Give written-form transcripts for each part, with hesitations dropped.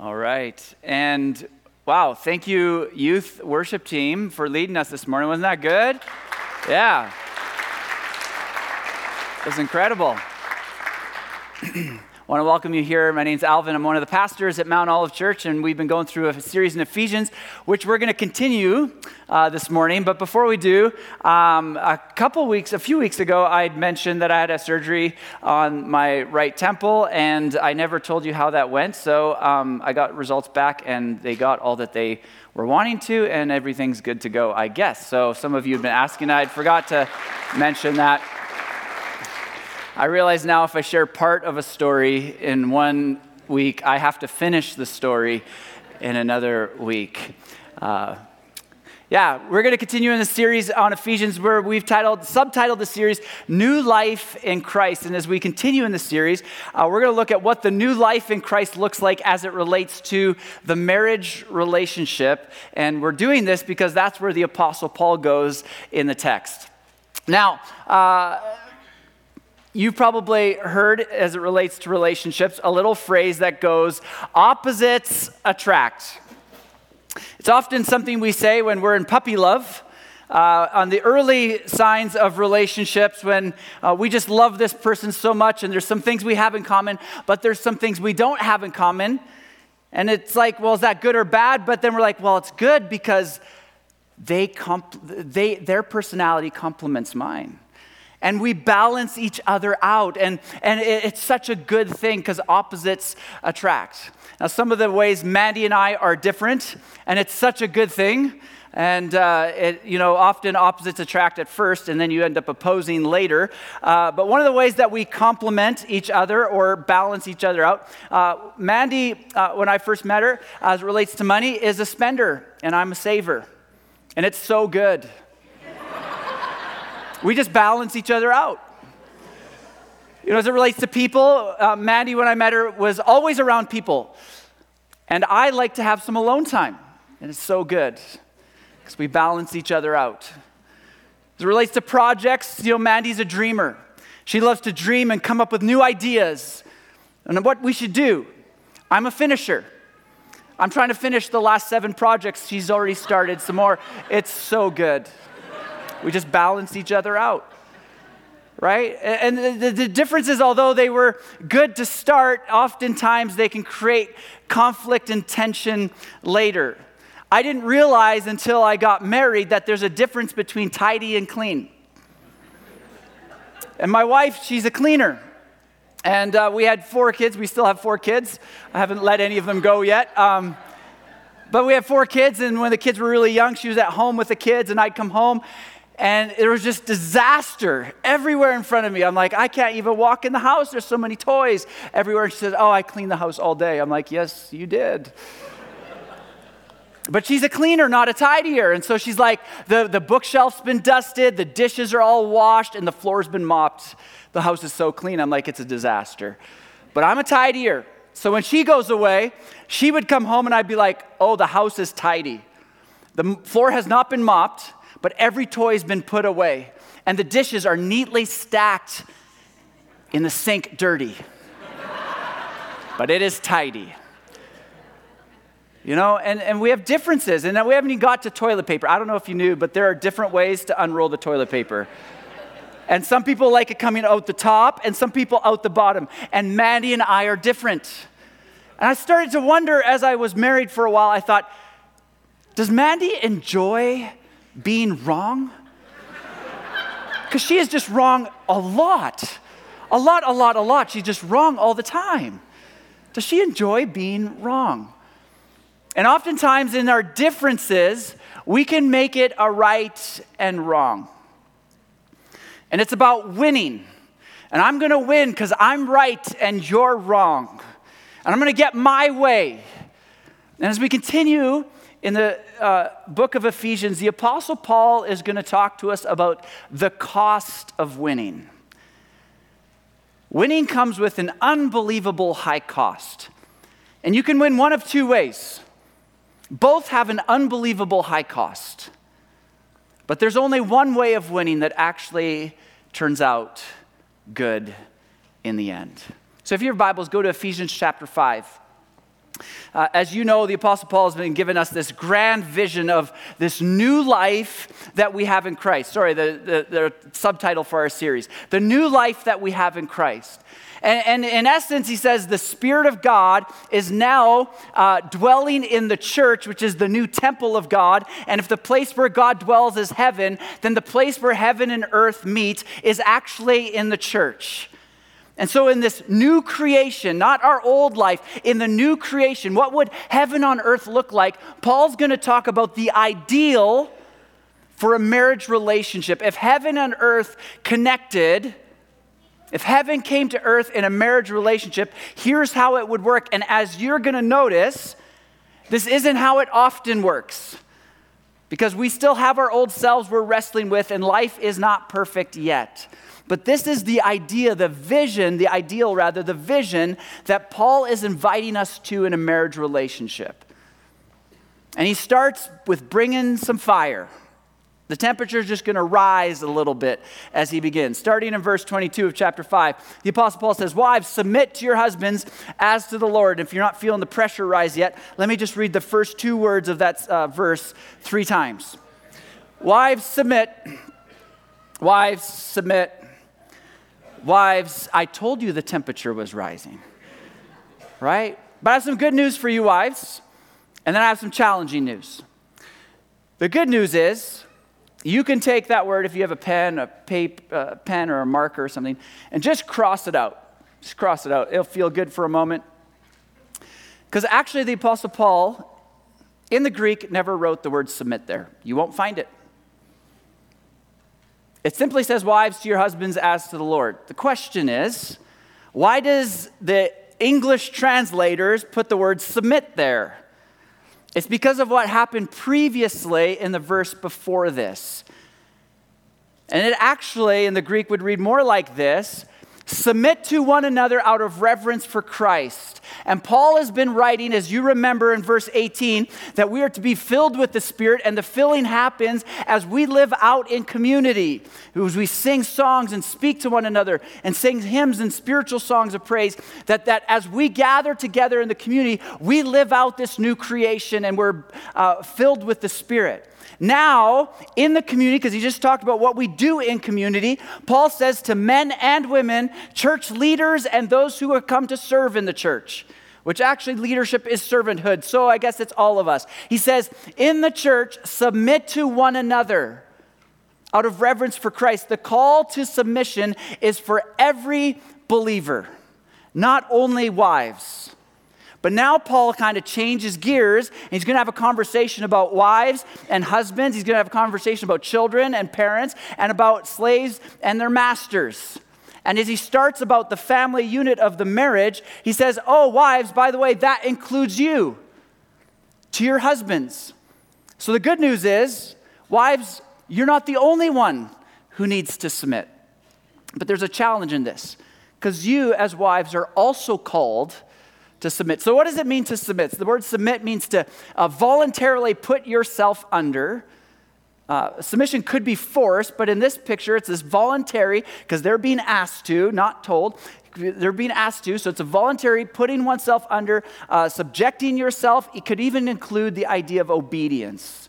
All right. And wow, thank you, youth worship team, for leading us this morning. Wasn't that good? Yeah. It was incredible. I want to welcome you here. My name's Alvin. I'm one of the pastors at Mount Olive Church, and we've been going through a series in Ephesians, which we're going to continue this morning. But before we do, a few weeks ago, I had mentioned that I had a surgery on my right temple, and I never told you how that went. So I got results back, and they got all that they were wanting to, and everything's good to go, I guess. So some of you have been asking. I forgot to mention that. I realize now if I share part of a story in 1 week, I have to finish the story in another week. We're going to continue in the series on Ephesians where we've subtitled the series, New Life in Christ. And as we continue in the series, we're going to look at what the new life in Christ looks like as it relates to the marriage relationship. And we're doing this because that's where the Apostle Paul goes in the text. Now, you've probably heard, as it relates to relationships, a little phrase that goes, opposites attract. It's often something we say when we're in puppy love, on the early signs of relationships, when we just love this person so much, and there's some things we have in common, but there's some things we don't have in common. And it's like, well, is that good or bad? But then we're like, well, it's good because their personality complements mine. And we balance each other out. And it's such a good thing because opposites attract. Now, some of the ways Mandy and I are different, and it's such a good thing. And, often opposites attract at first, and then you end up opposing later. But one of the ways that we complement each other or balance each other out, Mandy, when I first met her, as it relates to money, is a spender, and I'm a saver. And it's so good. We just balance each other out. As it relates to people, Mandy, when I met her, was always around people. And I like to have some alone time. And it's so good because we balance each other out. As it relates to projects, Mandy's a dreamer. She loves to dream and come up with new ideas and what we should do. I'm a finisher. I'm trying to finish the last 7 projects. She's already started some more. It's so good. We just balance each other out, right? And the difference is, although they were good to start, oftentimes they can create conflict and tension later. I didn't realize until I got married that there's a difference between tidy and clean. And my wife, she's a cleaner. And we had 4 kids. We still have 4 kids. I haven't let any of them go yet. But we have 4 kids, and when the kids were really young, she was at home with the kids, and I'd come home, and it was just disaster everywhere in front of me. I'm like, I can't even walk in the house. There's so many toys everywhere. And she says, I cleaned the house all day. I'm like, yes, you did. But she's a cleaner, not a tidier. And so she's like, the bookshelf's been dusted, the dishes are all washed, and the floor's been mopped. The house is so clean. I'm like, it's a disaster. But I'm a tidier. So when she goes away, she would come home and I'd be like, oh, the house is tidy. The floor has not been mopped, but every toy's been put away. And the dishes are neatly stacked in the sink dirty. But it is tidy. And we have differences. And we haven't even got to toilet paper. I don't know if you knew, but there are different ways to unroll the toilet paper. And some people like it coming out the top, and some people out the bottom. And Mandy and I are different. And I started to wonder, as I was married for a while, I thought, does Mandy enjoy being wrong? Because she is just wrong a lot. A lot. She's just wrong all the time. Does she enjoy being wrong? And oftentimes in our differences, we can make it a right and wrong. And it's about winning. And I'm going to win because I'm right and you're wrong. And I'm going to get my way. And as we continue in the book of Ephesians, the Apostle Paul is going to talk to us about the cost of winning. Winning comes with an unbelievable high cost. And you can win one of 2 ways. Both have an unbelievable high cost. But there's only one way of winning that actually turns out good in the end. So if you have Bibles, go to Ephesians chapter 5. As you know, the Apostle Paul has been giving us this grand vision of this new life that we have in Christ. Sorry, the subtitle for our series, the new life that we have in Christ. And in essence, he says the Spirit of God is now dwelling in the church, which is the new temple of God. And if the place where God dwells is heaven, then the place where heaven and earth meet is actually in the church. And so in this new creation, not our old life, in the new creation, what would heaven on earth look like? Paul's going to talk about the ideal for a marriage relationship. If heaven and earth connected, if heaven came to earth in a marriage relationship, here's how it would work. And as you're going to notice, this isn't how it often works, because we still have our old selves we're wrestling with, and life is not perfect yet. But this is the idea, the vision that Paul is inviting us to in a marriage relationship. And he starts with bringing some fire. The temperature is just going to rise a little bit as he begins. Starting in verse 22 of chapter 5, the Apostle Paul says, "Wives, submit to your husbands as to the Lord." If you're not feeling the pressure rise yet, let me just read the first two words of that verse 3 times. Wives, submit. Wives, submit. Wives, I told you the temperature was rising, right? But I have some good news for you, wives, and then I have some challenging news. The good news is you can take that word, if you have a pen, pen or a marker or something, and just cross it out. Just cross it out. It'll feel good for a moment. Because actually the Apostle Paul, in the Greek, never wrote the word submit there. You won't find it. It simply says, wives, to your husbands as to the Lord. The question is, why does the English translators put the word submit there? It's because of what happened previously in the verse before this. And it actually, in the Greek, would read more like this: submit to one another out of reverence for Christ. And Paul has been writing, as you remember in verse 18, that we are to be filled with the Spirit, and the filling happens as we live out in community, as we sing songs and speak to one another and sing hymns and spiritual songs of praise, that as we gather together in the community, we live out this new creation and we're filled with the Spirit. Now, in the community, because he just talked about what we do in community, Paul says to men and women, church leaders and those who have come to serve in the church, which actually leadership is servanthood, so I guess it's all of us. He says, in the church, submit to one another out of reverence for Christ. The call to submission is for every believer, not only wives. But now Paul kind of changes gears, and he's going to have a conversation about wives and husbands. He's going to have a conversation about children and parents, and about slaves and their masters. And as he starts about the family unit of the marriage, he says, oh, wives, by the way, that includes you, to your husbands. So the good news is, wives, you're not the only one who needs to submit. But there's a challenge in this, because you as wives are also called to submit. So what does it mean to submit? So the word submit means to voluntarily put yourself under. Submission could be forced, but in this picture, it's this voluntary, because they're being asked to, not told. They're being asked to, so it's a voluntary putting oneself under, subjecting yourself. It could even include the idea of obedience.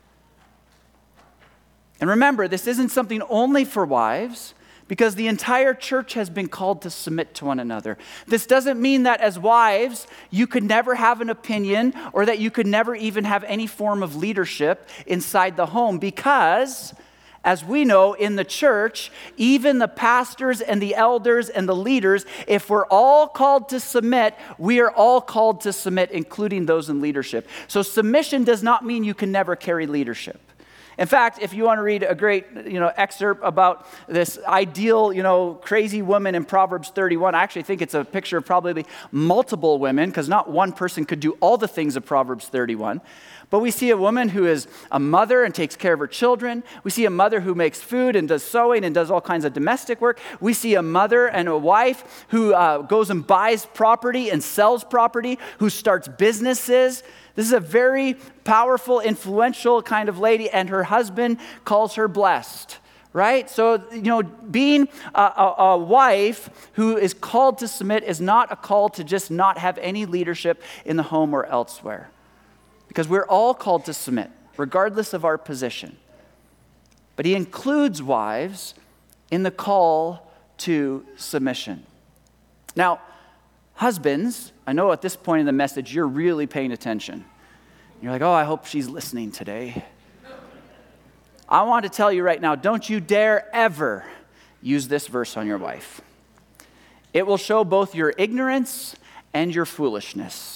And remember, this isn't something only for wives, because the entire church has been called to submit to one another. This doesn't mean that as wives, you could never have an opinion, or that you could never even have any form of leadership inside the home, because, as we know in the church, even the pastors and the elders and the leaders, if we're all called to submit, we are all called to submit, including those in leadership. So submission does not mean you can never carry leadership. In fact, if you want to read a great, excerpt about this ideal, crazy woman in Proverbs 31, I actually think it's a picture of probably multiple women, because not one person could do all the things of Proverbs 31. But we see a woman who is a mother and takes care of her children. We see a mother who makes food and does sewing and does all kinds of domestic work. We see a mother and a wife who goes and buys property and sells property, who starts businesses. This is a very powerful, influential kind of lady, and her husband calls her blessed, right? So, being a wife who is called to submit is not a call to just not have any leadership in the home or elsewhere. Because we're all called to submit, regardless of our position. But he includes wives in the call to submission. Now, husbands, I know at this point in the message, you're really paying attention. You're like, oh, I hope she's listening today. I want to tell you right now, don't you dare ever use this verse on your wife. It will show both your ignorance and your foolishness.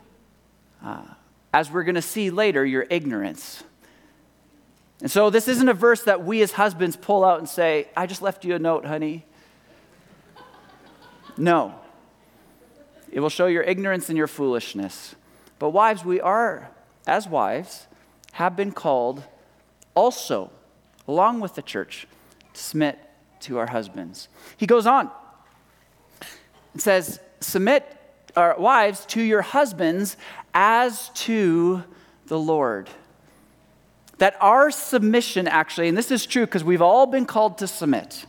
As we're going to see later, your ignorance. And so this isn't a verse that we as husbands pull out and say, I just left you a note, honey. No. It will show your ignorance and your foolishness. But wives, we are, as wives, have been called also, along with the church, to submit to our husbands. He goes on and says, submit, wives, to your husbands as to the Lord. That our submission actually, and this is true because we've all been called to submit.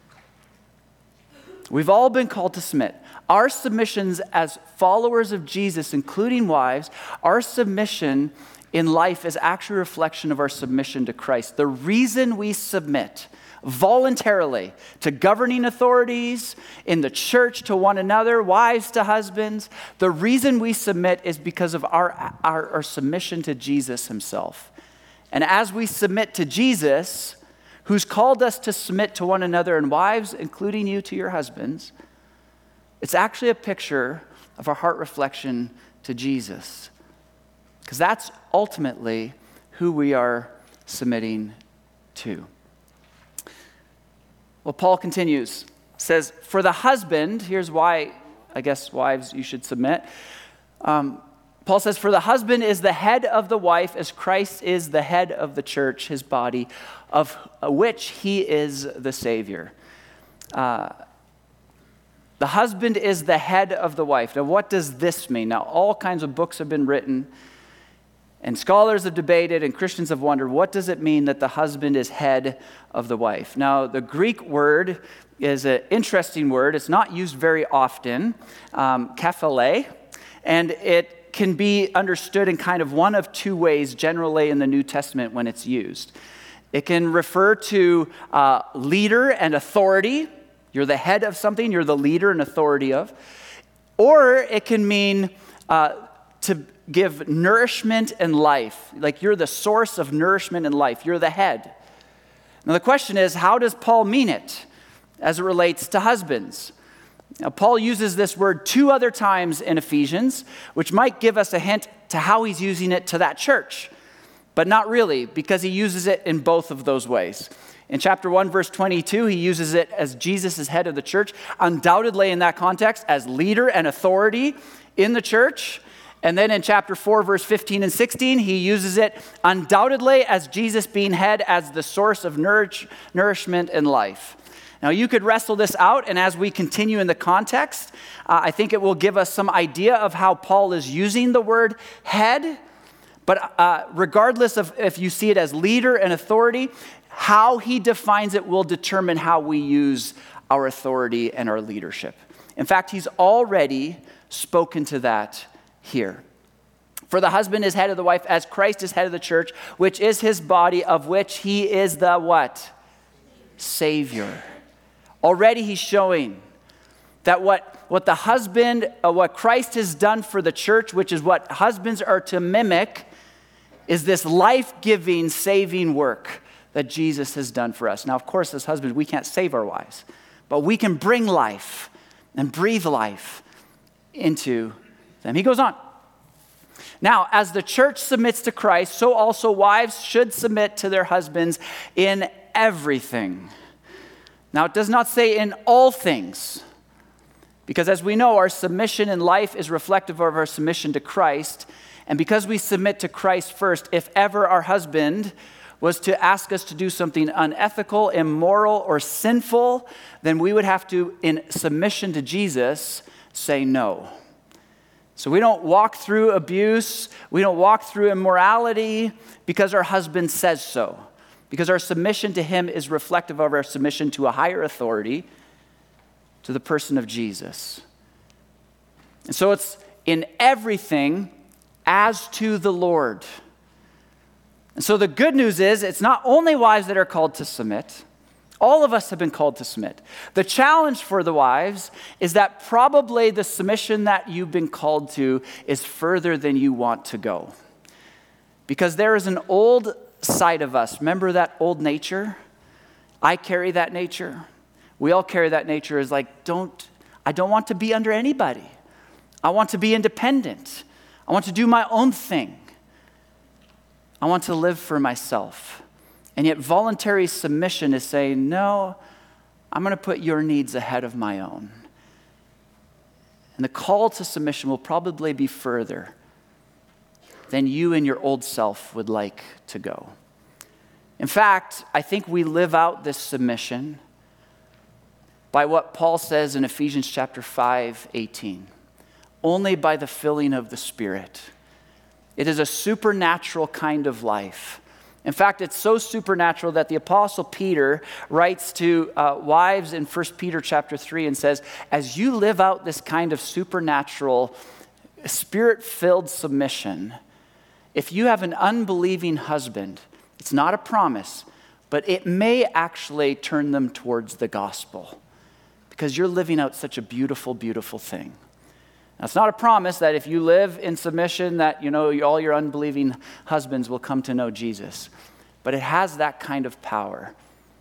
We've all been called to submit. Our submissions as followers of Jesus, including wives, our submission in life is actually a reflection of our submission to Christ. The reason we submit voluntarily to governing authorities, in the church to one another, wives to husbands, the reason we submit is because of our submission to Jesus himself. And as we submit to Jesus, who's called us to submit to one another, and wives, including you, to your husbands, it's actually a picture of our heart reflection to Jesus. Because that's ultimately who we are submitting to. Well, Paul continues, says, for the husband, here's why, I guess, wives, you should submit. Paul says, for the husband is the head of the wife as Christ is the head of the church, his body, of which he is the Savior. The husband is the head of the wife. Now, what does this mean? Now, all kinds of books have been written, and scholars have debated, and Christians have wondered, what does it mean that the husband is head of the wife? Now, the Greek word is an interesting word. It's not used very often, kephale, and it can be understood in kind of one of two ways generally in the New Testament when it's used. It can refer to leader and authority. You're the head of something, you're the leader and authority of. Or it can mean to give nourishment and life. Like you're the source of nourishment and life. You're the head. Now the question is, how does Paul mean it as it relates to husbands? Now, Paul uses this word 2 other times in Ephesians, which might give us a hint to how he's using it to that church. But not really, because he uses it in both of those ways. In chapter 1, verse 22, he uses it as Jesus is head of the church, undoubtedly in that context as leader and authority in the church. And then in chapter 4, verse 15 and 16, he uses it undoubtedly as Jesus being head, as the source of nourishment and life. Now, you could wrestle this out, and as we continue in the context, I think it will give us some idea of how Paul is using the word head. But regardless of if you see it as leader and authority, how he defines it will determine how we use our authority and our leadership. In fact, he's already spoken to that here. For the husband is head of the wife as Christ is head of the church, which is his body, of which he is the what? Savior. Already he's showing that what the husband, what Christ has done for the church, which is what husbands are to mimic, is this life-giving, saving work that Jesus has done for us. Now, of course, as husbands, we can't save our wives, but we can bring life and breathe life into them. He goes on. Now, as the church submits to Christ, so also wives should submit to their husbands in everything. Now, it does not say in all things, because as we know, our submission in life is reflective of our submission to Christ. And because we submit to Christ first, if ever our husband was to ask us to do something unethical, immoral, or sinful, then we would have to, in submission to Jesus, say no. So we don't walk through abuse, we don't walk through immorality because our husband says so. because our submission to him is reflective of our submission to a higher authority, to the person of Jesus. And so it's in everything as to the Lord. And so the good news is it's not only wives that are called to submit. All of us have been called to submit. The challenge for the wives is that probably the submission that you've been called to is further than you want to go. Because there is an old side of us. Remember that old nature? I carry that nature. We all carry that nature as like, I don't want to be under anybody. I want to be independent. I want to do my own thing. I want to live for myself. And yet voluntary submission is saying, no, I'm going to put your needs ahead of my own. And the call to submission will probably be further than you and your old self would like to go. In fact, I think we live out this submission by what Paul says in Ephesians chapter 5:18. Only by the filling of the Spirit. It is a supernatural kind of life. In fact, it's so supernatural that the Apostle Peter writes to wives in 1 Peter chapter 3 and says, as you live out this kind of supernatural, Spirit-filled submission, if you have an unbelieving husband, it's not a promise, but it may actually turn them towards the gospel because you're living out such a beautiful, beautiful thing. Now, it's not a promise that if you live in submission that, all your unbelieving husbands will come to know Jesus. But it has that kind of power.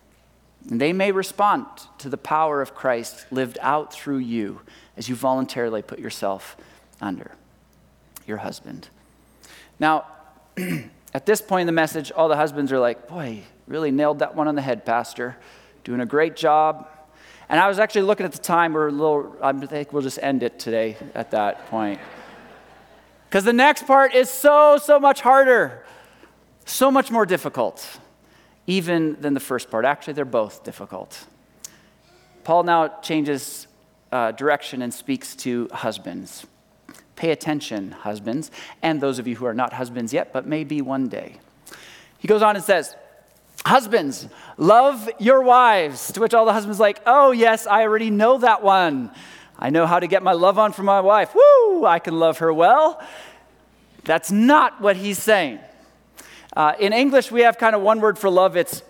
And they may respond to the power of Christ lived out through you as you voluntarily put yourself under your husband. Now, at this point in the message, all the husbands are like, boy, really nailed that one on the head, Pastor. Doing a great job. And I was actually looking at the time, I think we'll just end it today at that point. Because the next part is so much harder, so much more difficult, even than the first part. Actually, they're both difficult. Paul now changes direction and speaks to husbands. Pay attention, husbands, and those of you who are not husbands yet, but may be one day. He goes on and says, husbands, love your wives. To which all the husbands are like, oh yes, I already know that one. I know how to get my love on from my wife. Woo, I can love her well. That's not what he's saying. In English, we have kind of one word for love. It's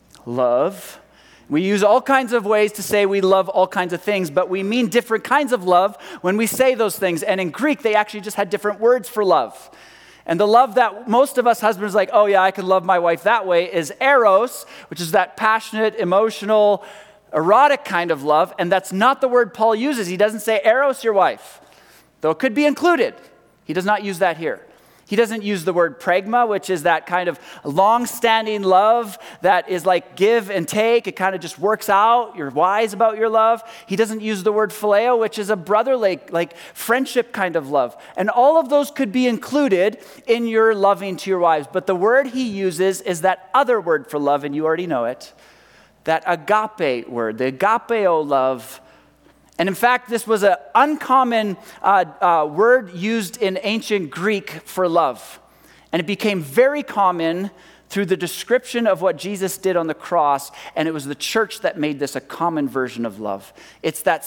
love. We use all kinds of ways to say we love all kinds of things, but we mean different kinds of love when we say those things. And in Greek, they actually just had different words for love. And the love that most of us husbands are like, oh yeah, I can love my wife that way, is eros, which is that passionate, emotional, erotic kind of love. And that's not the word Paul uses. He doesn't say eros your wife, though it could be included. He does not use that here. He doesn't use the word pragma, which is that kind of long-standing love that is like give and take. It kind of just works out. You're wise about your love. He doesn't use the word phileo, which is a brotherly, like friendship kind of love. And all of those could be included in your loving to your wives. But the word he uses is that other word for love, and you already know it, that agape word, the agapeo love. And in fact, this was an uncommon word used in ancient Greek for love. And it became very common through the description of what Jesus did on the cross. And it was the church that made this a common version of love. It's that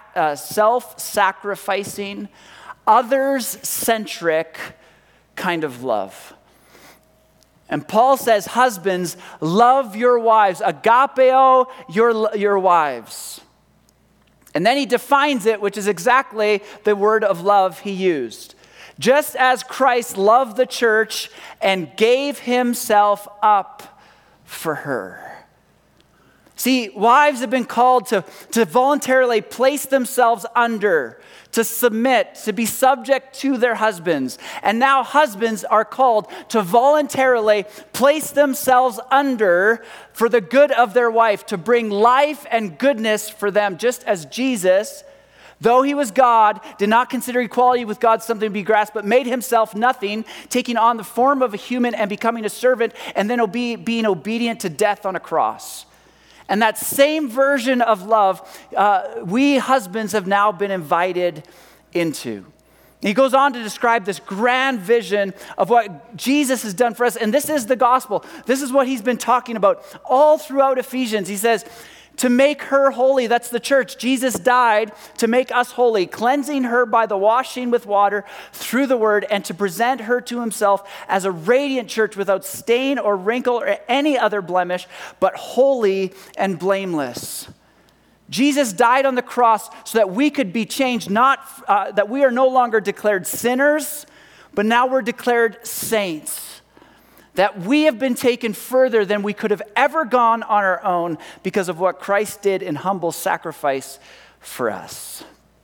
self-sacrificing, others-centric kind of love. And Paul says, husbands, love your wives. Agapeo your wives. And then he defines it, which is exactly the word of love he used. Just as Christ loved the church and gave himself up for her. See, wives have been called to voluntarily place themselves under, to submit, to be subject to their husbands. And now husbands are called to voluntarily place themselves under for the good of their wife, to bring life and goodness for them, just as Jesus, though he was God, did not consider equality with God something to be grasped, but made himself nothing, taking on the form of a human and becoming a servant, and then being obedient to death on a cross. And that same version of love, we husbands have now been invited into. He goes on to describe this grand vision of what Jesus has done for us. And this is the gospel. This is what he's been talking about all throughout Ephesians. He says, to make her holy, that's the church. Jesus died to make us holy, cleansing her by the washing with water through the word, and to present her to himself as a radiant church without stain or wrinkle or any other blemish, but holy and blameless. Jesus died on the cross so that we could be changed, not that we are no longer declared sinners, but now we're declared saints. That we have been taken further than we could have ever gone on our own because of what Christ did in humble sacrifice for us.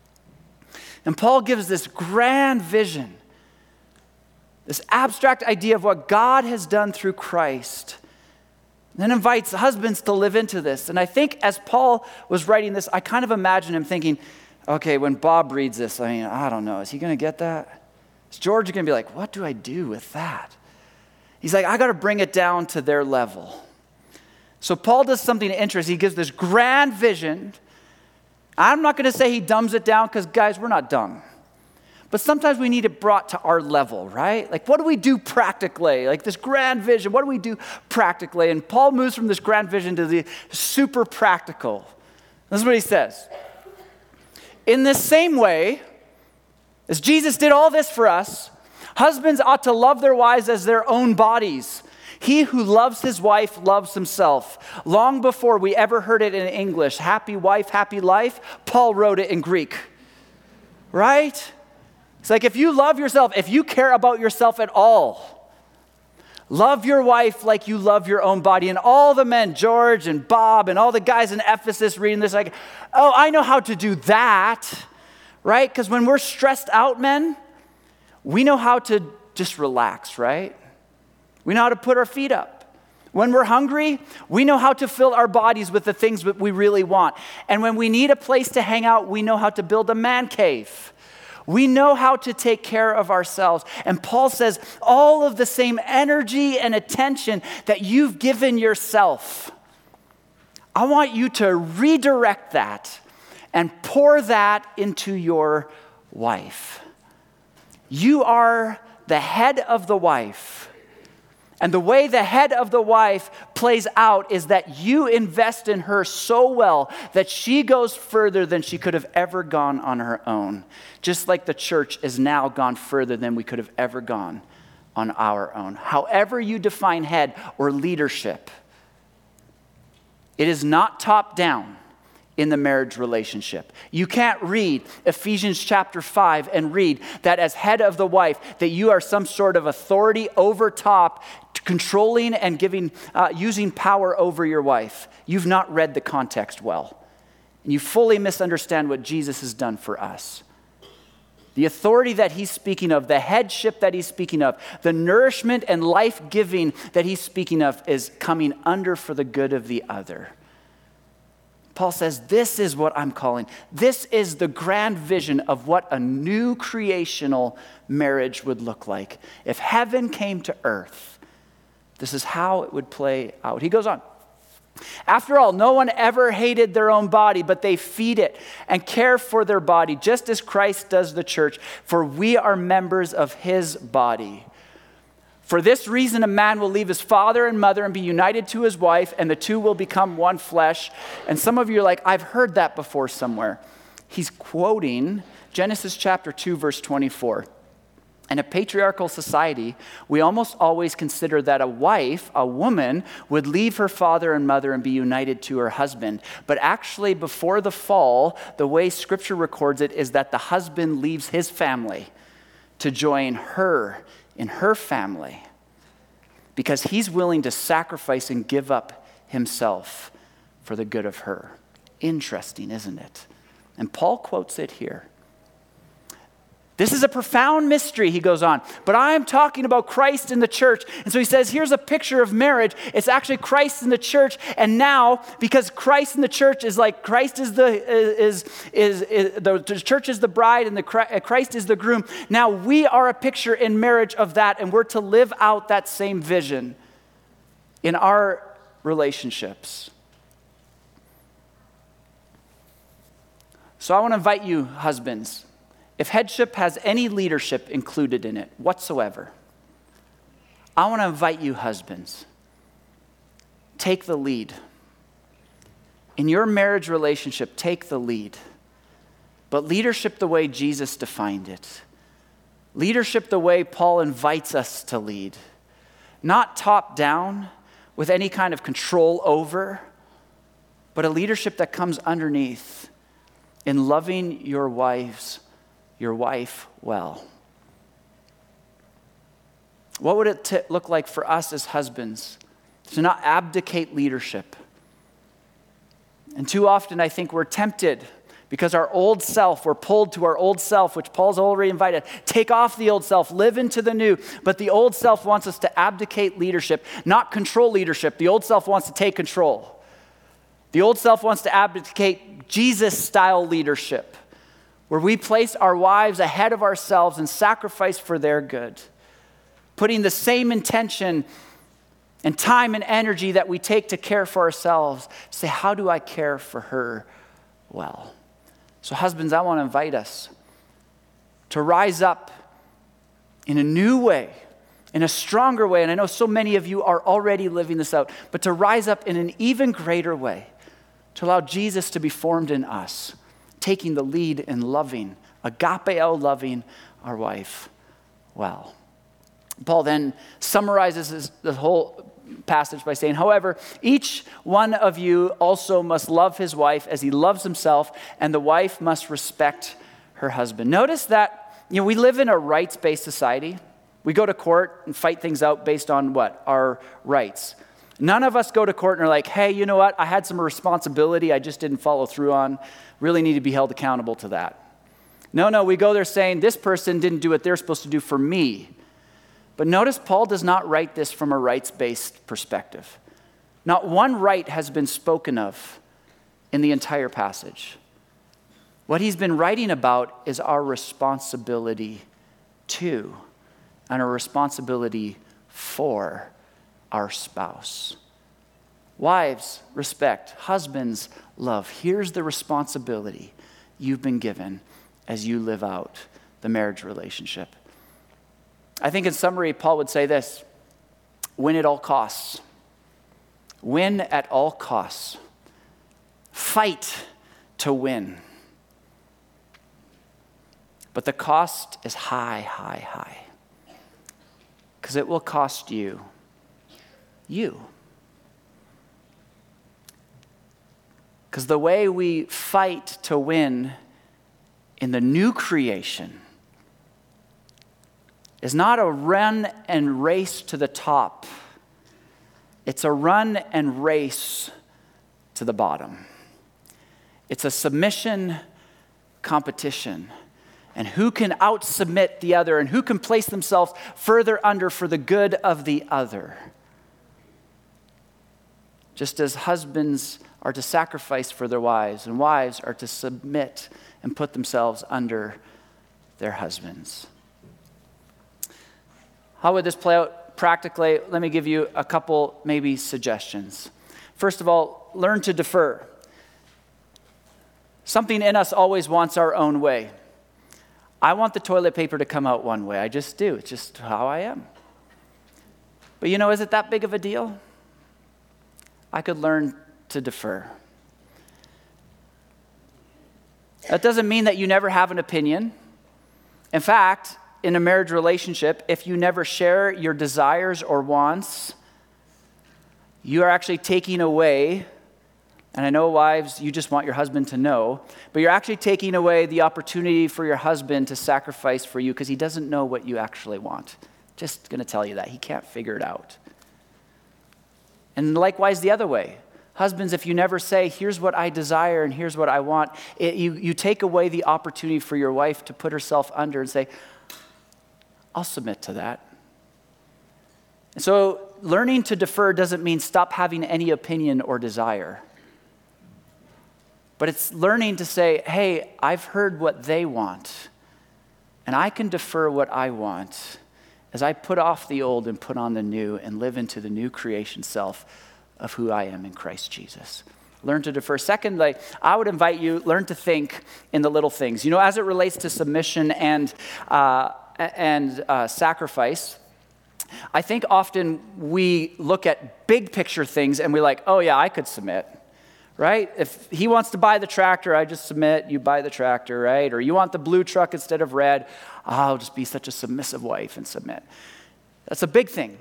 And Paul gives this grand vision, this abstract idea of what God has done through Christ. Then invites husbands to live into this. And I think as Paul was writing this, I kind of imagine him thinking, okay, when Bob reads this, I don't know, is he going to get that? Is George going to be like, what do I do with that? He's like, I got to bring it down to their level. So Paul does something interesting. He gives this grand vision. I'm not going to say he dumbs it down because, guys, we're not dumb. But sometimes we need it brought to our level, right? Like, what do we do practically? Like this grand vision, what do we do practically? And Paul moves from this grand vision to the super practical. This is what he says. In this same way, as Jesus did all this for us, husbands ought to love their wives as their own bodies. He who loves his wife loves himself. Long before we ever heard it in English, happy wife, happy life, Paul wrote it in Greek. Right? It's like if you love yourself, if you care about yourself at all, love your wife like you love your own body. And all the men, George and Bob and all the guys in Ephesus reading this, like, oh, I know how to do that. Right? Because when we're stressed out, men, we know how to just relax, right? We know how to put our feet up. When we're hungry, we know how to fill our bodies with the things that we really want. And when we need a place to hang out, we know how to build a man cave. We know how to take care of ourselves. And Paul says all of the same energy and attention that you've given yourself, I want you to redirect that and pour that into your wife. You are the head of the wife. And the way the head of the wife plays out is that you invest in her so well that she goes further than she could have ever gone on her own. Just like the church has now gone further than we could have ever gone on our own. However you define head or leadership, it is not top down in the marriage relationship. You can't read Ephesians chapter 5 and read that as head of the wife, that you are some sort of authority over top, controlling and giving, using power over your wife. You've not read the context well. And you fully misunderstand what Jesus has done for us. The authority that he's speaking of, the headship that he's speaking of, the nourishment and life-giving that he's speaking of is coming under for the good of the other. Paul says, this is what I'm calling. This is the grand vision of what a new creational marriage would look like. If heaven came to earth, this is how it would play out. He goes on. After all, no one ever hated their own body, but they feed it and care for their body, just as Christ does the church, for we are members of his body. For this reason, a man will leave his father and mother and be united to his wife, and the two will become one flesh. And some of you are like, I've heard that before somewhere. He's quoting Genesis chapter 2, verse 24. In a patriarchal society, we almost always consider that a wife, a woman, would leave her father and mother and be united to her husband. But actually, before the fall, the way Scripture records it is that the husband leaves his family to join her in her family because he's willing to sacrifice and give up himself for the good of her. Interesting, isn't it? And Paul quotes it here. This is a profound mystery, he goes on, but I am talking about Christ in the church. And so he says, here's a picture of marriage. It's actually Christ in the church. And now, because Christ in the church is like, Christ is the church is the bride and Christ is the groom. Now we are a picture in marriage of that, and we're to live out that same vision in our relationships. So I want to invite you, husbands, if headship has any leadership included in it whatsoever, I want to invite you, husbands, take the lead. In your marriage relationship, take the lead. But leadership the way Jesus defined it. Leadership the way Paul invites us to lead. Not top down with any kind of control over, but a leadership that comes underneath in loving your wife well. What would it look like for us as husbands to not abdicate leadership? And too often I think we're tempted because our old self, we're pulled to our old self, which Paul's already invited. Take off the old self, live into the new. But the old self wants us to abdicate leadership, not control leadership. The old self wants to take control. The old self wants to abdicate Jesus-style leadership, where we place our wives ahead of ourselves and sacrifice for their good, putting the same intention and time and energy that we take to care for ourselves, say, how do I care for her well? So husbands, I want to invite us to rise up in a new way, in a stronger way, and I know so many of you are already living this out, but to rise up in an even greater way, to allow Jesus to be formed in us, taking the lead in loving, agapeo loving our wife well. Paul then summarizes the whole passage by saying, however, each one of you also must love his wife as he loves himself, and the wife must respect her husband. Notice that, we live in a rights-based society. We go to court and fight things out based on what? Our rights. None of us go to court and are like, hey, you know what? I had some responsibility I just didn't follow through on. Really need to be held accountable to that. No, we go there saying this person didn't do what they're supposed to do for me. But notice Paul does not write this from a rights-based perspective. Not one right has been spoken of in the entire passage. What he's been writing about is our responsibility to and our responsibility for our spouse. Wives, respect. Husbands, love. Here's the responsibility you've been given as you live out the marriage relationship. I think in summary, Paul would say this: win at all costs. Win at all costs. Fight to win. But the cost is high, high, high. Because it will cost you. Because the way we fight to win in the new creation is not a run and race to the top. It's a run and race to the bottom. It's a submission competition. And who can out-submit the other and who can place themselves further under for the good of the other. Just as husbands are to sacrifice for their wives and wives are to submit and put themselves under their husbands. How would this play out practically? Let me give you a couple maybe suggestions. First of all, learn to defer. Something in us always wants our own way. I want the toilet paper to come out one way. I just do. It's just how I am. But is it that big of a deal? I could learn to defer. That doesn't mean that you never have an opinion. In fact, in a marriage relationship, if you never share your desires or wants, you are actually taking away, and I know wives, you just want your husband to know, but you're actually taking away the opportunity for your husband to sacrifice for you because he doesn't know what you actually want. Just going to tell you that. He can't figure it out. And likewise the other way. Husbands, if you never say, here's what I desire and here's what I want, you take away the opportunity for your wife to put herself under and say, I'll submit to that. And so learning to defer doesn't mean stop having any opinion or desire. But it's learning to say, hey, I've heard what they want, and I can defer what I want as I put off the old and put on the new and live into the new creation self of who I am in Christ Jesus. learn to defer. Second, I would invite you, learn to think in the little things. You know, as it relates to submission and sacrifice, I think often we look at big picture things and we're like, oh yeah, I could submit, right? If he wants to buy the tractor, I just submit, you buy the tractor, right? Or you want the blue truck instead of red, I'll just be such a submissive wife and submit. That's a big thing.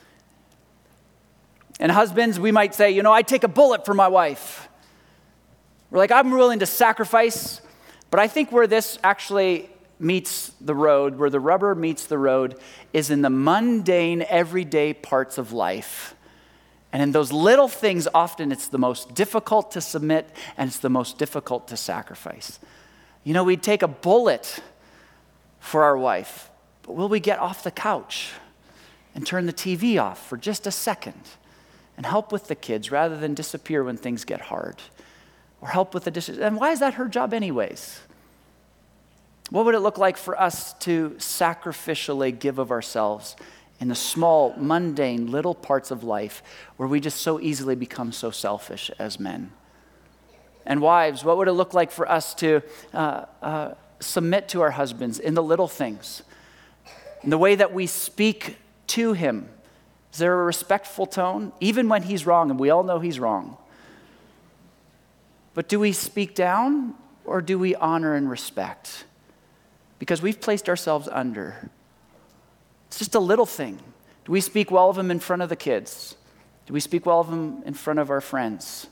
And husbands, we might say, you know, I'd take a bullet for my wife. We're like, I'm willing to sacrifice, but I think where this actually meets the road, where the rubber meets the road, is in the mundane, everyday parts of life. And in those little things, often it's the most difficult to submit and it's the most difficult to sacrifice. You know, we'd take a bullet for our wife, but will we get off the couch and turn the TV off for just a second and help with the kids rather than disappear when things get hard? Or help with the dishes? And why is that her job anyways? What would it look like for us to sacrificially give of ourselves in the small, mundane, little parts of life where we just so easily become so selfish as men? And wives, what would it look like for us to submit to our husbands in the little things? In the way that we speak to him. Is there a respectful tone? Even when he's wrong, and we all know he's wrong. But do we speak down or do we honor and respect? Because we've placed ourselves under. It's just a little thing. Do we speak well of him in front of the kids? Do we speak well of him in front of our friends?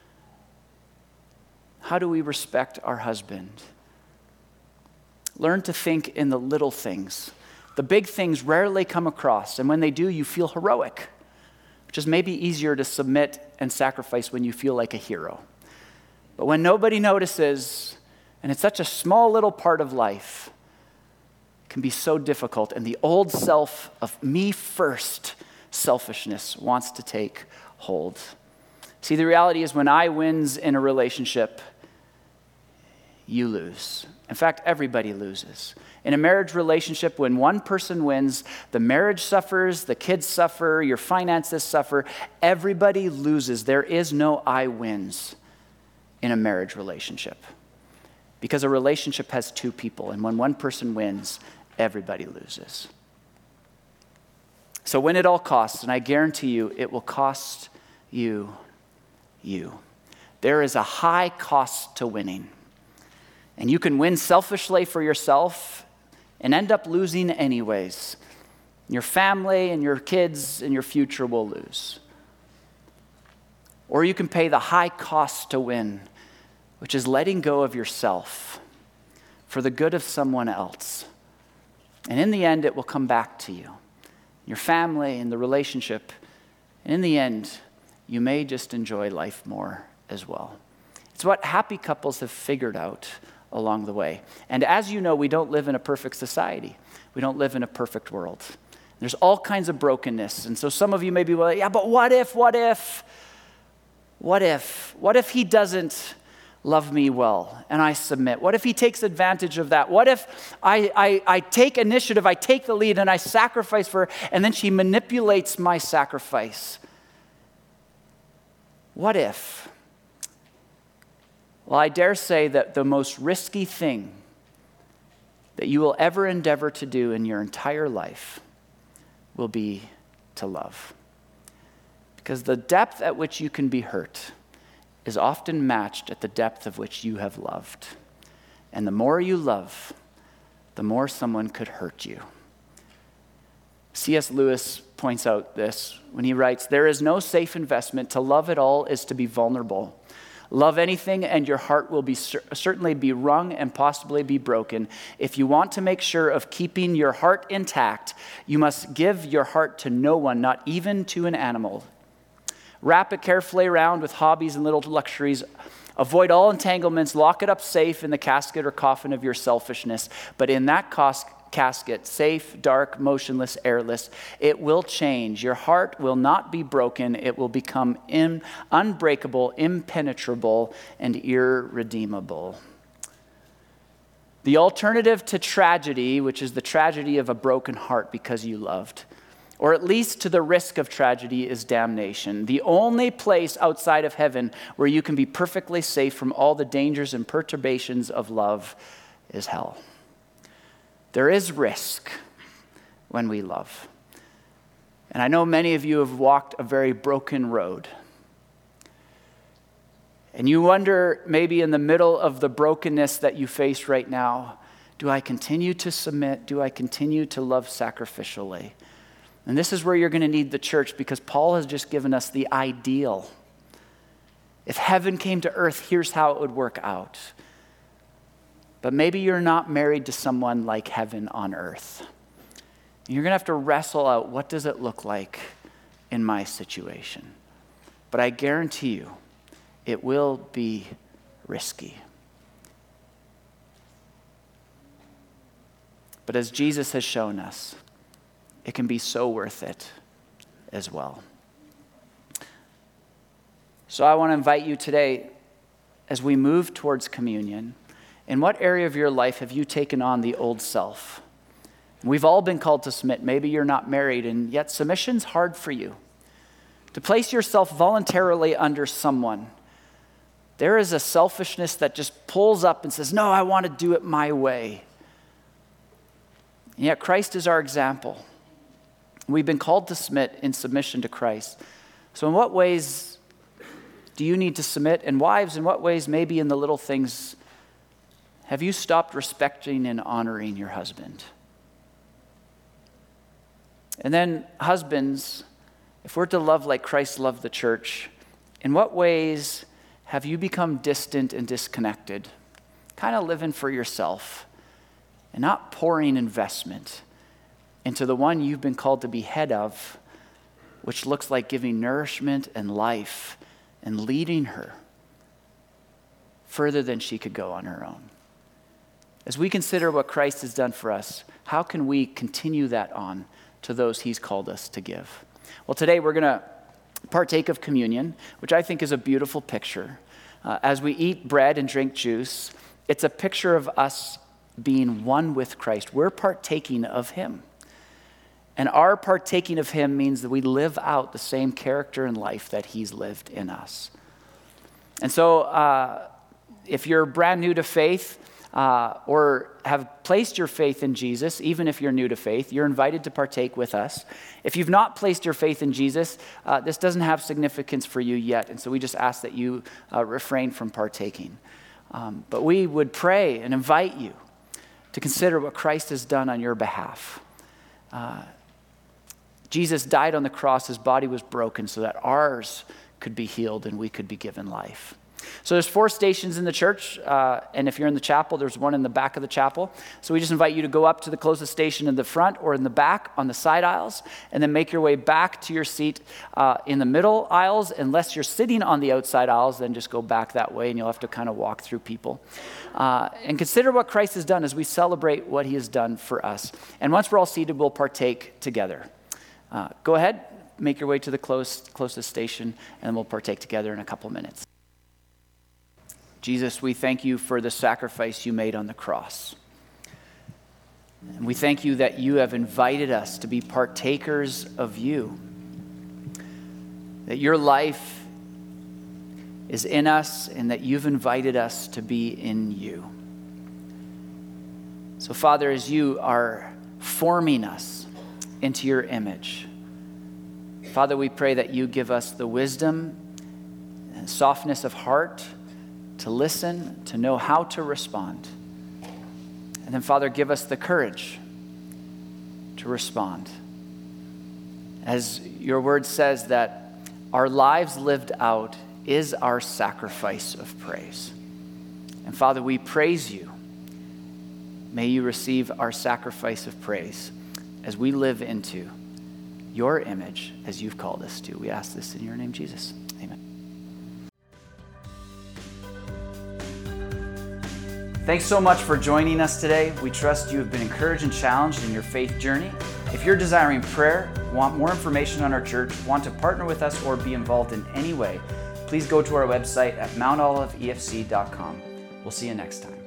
How do we respect our husband? Learn to think in the little things. The big things rarely come across, and when they do, you feel heroic, which is maybe easier to submit and sacrifice when you feel like a hero. But when nobody notices, and it's such a small little part of life, it can be so difficult, and the old self of me first selfishness wants to take hold. See, the reality is when I wins in a relationship, you lose. In fact, everybody loses. In a marriage relationship, when one person wins, the marriage suffers, the kids suffer, your finances suffer, everybody loses. There is no I wins in a marriage relationship. Because a relationship has two people, and when one person wins, everybody loses. So win at all costs, and I guarantee you, it will cost you. There is a high cost to winning. And you can win selfishly for yourself and end up losing anyways. Your family and your kids and your future will lose. Or you can pay the high cost to win, which is letting go of yourself for the good of someone else. And in the end, it will come back to you, your family and the relationship. And in the end, you may just enjoy life more as well. It's what happy couples have figured out along the way. And as you know, we don't live in a perfect society. We don't live in a perfect world. There's all kinds of brokenness. And so some of you may be like, yeah, but what if he doesn't love me well and I submit? What if he takes advantage of that? What if I take initiative, I take the lead and I sacrifice for her and then she manipulates my sacrifice? What if? Well, I dare say that the most risky thing that you will ever endeavor to do in your entire life will be to love. Because the depth at which you can be hurt is often matched at the depth of which you have loved. And the more you love, the more someone could hurt you. C.S. Lewis points out this when he writes, "There is no safe investment. To love at all is to be vulnerable. Love anything and your heart will certainly be wrung and possibly be broken. If you want to make sure of keeping your heart intact, you must give your heart to no one, not even to an animal. Wrap it carefully around with hobbies and little luxuries. Avoid all entanglements. Lock it up safe in the casket or coffin of your selfishness. But in that casket, safe, dark, motionless, airless, it will change. Your heart will not be broken. It will become unbreakable, impenetrable, and irredeemable." The alternative to tragedy, which is the tragedy of a broken heart because you loved, or at least to the risk of tragedy, is damnation. The only place outside of heaven where you can be perfectly safe from all the dangers and perturbations of love is hell. There is risk when we love. And I know many of you have walked a very broken road. And you wonder, maybe in the middle of the brokenness that you face right now, do I continue to submit? Do I continue to love sacrificially? And this is where you're going to need the church, because Paul has just given us the ideal. If heaven came to earth, here's how it would work out. But maybe you're not married to someone like heaven on earth. You're going to have to wrestle out, what does it look like in my situation? But I guarantee you, it will be risky. But as Jesus has shown us, it can be so worth it as well. So I want to invite you today, as we move towards communion, in what area of your life have you taken on the old self? We've all been called to submit. Maybe you're not married, and yet submission's hard for you. To place yourself voluntarily under someone, there is a selfishness that just pulls up and says, no, I want to do it my way. And yet Christ is our example. We've been called to submit in submission to Christ. So in what ways do you need to submit? And wives, in what ways, maybe in the little things, have you stopped respecting and honoring your husband? And then husbands, if we're to love like Christ loved the church, in what ways have you become distant and disconnected, kind of living for yourself and not pouring investment into the one you've been called to be head of, which looks like giving nourishment and life and leading her further than she could go on her own? As we consider what Christ has done for us, how can we continue that on to those he's called us to give? Well, today we're going to partake of communion, which I think is a beautiful picture. As we eat bread and drink juice, it's a picture of us being one with Christ. We're partaking of him. And our partaking of him means that we live out the same character and life that he's lived in us. And so if you're brand new to faith, or have placed your faith in Jesus, even if you're new to faith, you're invited to partake with us. If you've not placed your faith in Jesus, this doesn't have significance for you yet, and so we just ask that you refrain from partaking. But we would pray and invite you to consider what Christ has done on your behalf. Jesus died on the cross, his body was broken so that ours could be healed and we could be given life. So there's 4 stations in the church, and if you're in the chapel, there's one in the back of the chapel. So we just invite you to go up to the closest station in the front or in the back on the side aisles, and then make your way back to your seat in the middle aisles. Unless you're sitting on the outside aisles, then just go back that way, and you'll have to kind of walk through people. And consider what Christ has done as we celebrate what he has done for us. And once we're all seated, we'll partake together. Go ahead, make your way to the closest station, and we'll partake together in a couple minutes. Jesus, we thank you for the sacrifice you made on the cross. And we thank you that you have invited us to be partakers of you. That your life is in us and that you've invited us to be in you. So, Father, as you are forming us into your image, Father, we pray that you give us the wisdom and softness of heart to listen, to know how to respond. And then, Father, give us the courage to respond. As your word says, that our lives lived out is our sacrifice of praise. And Father, we praise you. May you receive our sacrifice of praise as we live into your image as you've called us to. We ask this in your name, Jesus. Amen. Thanks so much for joining us today. We trust you have been encouraged and challenged in your faith journey. If you're desiring prayer, want more information on our church, want to partner with us, or be involved in any way, please go to our website at mountoliveefc.com. We'll see you next time.